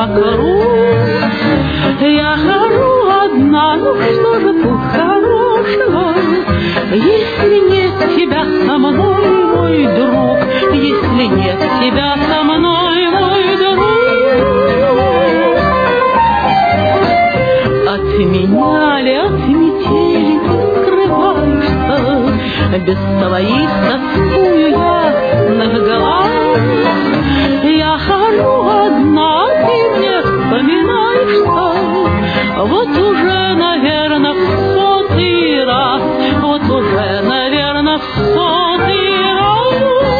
вокруг. Я хожу одна, ну что же тут хорошего, если нет тебя со мной, мой друг, если нет тебя со мной, мой друг. От меня ли, от метели ты скрываешься, без твоих тоскую ясных глаз. Я хожу одна, ты мне вспоминаешься, вот уже, наверно, в сотый раз, вот уже, наверно, в сотый раз.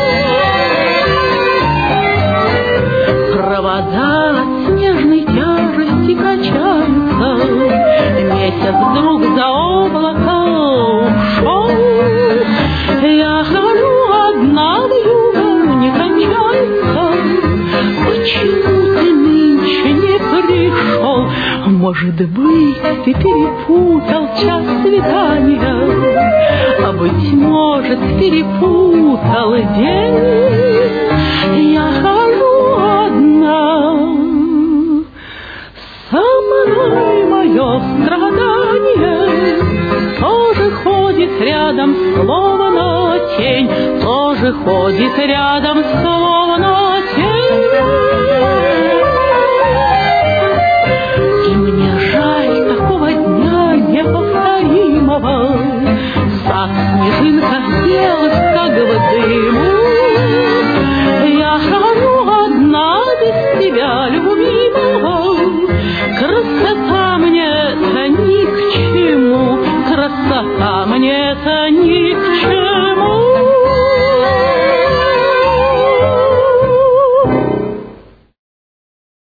Провода от снежной тяжести качаются, месяц вдруг за облако ушел. Я хожу одна, вьюга не кончается, почему ты нынче не пришел? Может быть, ты перепутал час свидания, а быть может, перепутал день. Я хожу одна, со мной мое страдание тоже ходит рядом, словно тень, тоже ходит рядом, словно тень. И мне жаль такого дня неповторимого, сад снежинка белых, как в дыму. Я хожу одна без тебя, любимого, красота мне-то ни к чему, красота мне-то ни к чему.